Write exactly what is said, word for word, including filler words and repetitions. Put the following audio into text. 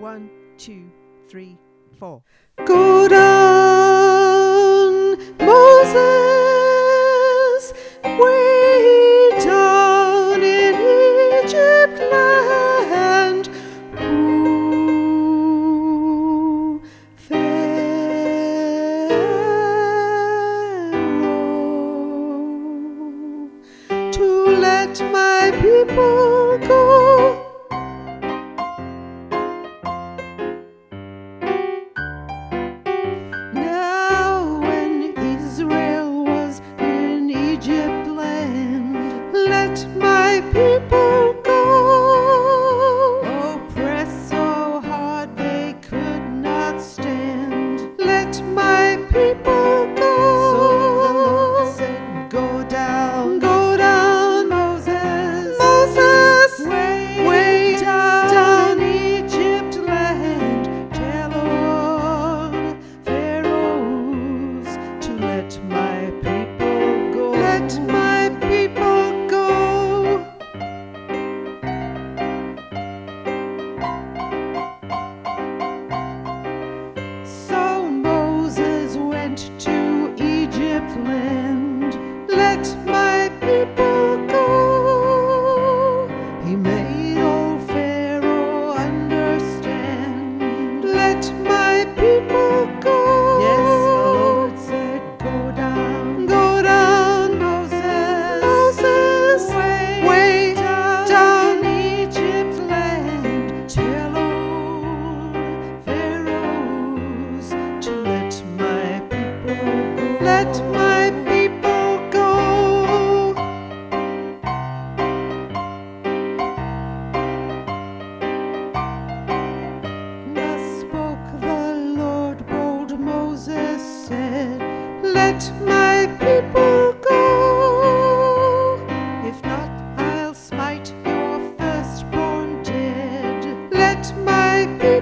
One, two, three, four. Go down, Moses, way down in Egypt land. Ooh, Pharaoh, to let my people go. Let my people go. Oppressed so hard they could not stand. Let my people go. So the Lord said, go down, Go down, Moses, Moses, way, way down, down. in Egypt land. Tell all pharaohs to let my people go. Let my people go. So Moses went to Egypt land. Let my people go. He made old Pharaoh understand. Let my people go. Yes, the Lord said, go down, Go down, Moses, Moses, way, way down, down. in Egypt land. Tell old pharaohs to let my people go. Let my people go. Thus spoke the Lord, bold Moses said, Let my people go. if not, I'll smite your firstborn dead. Let my people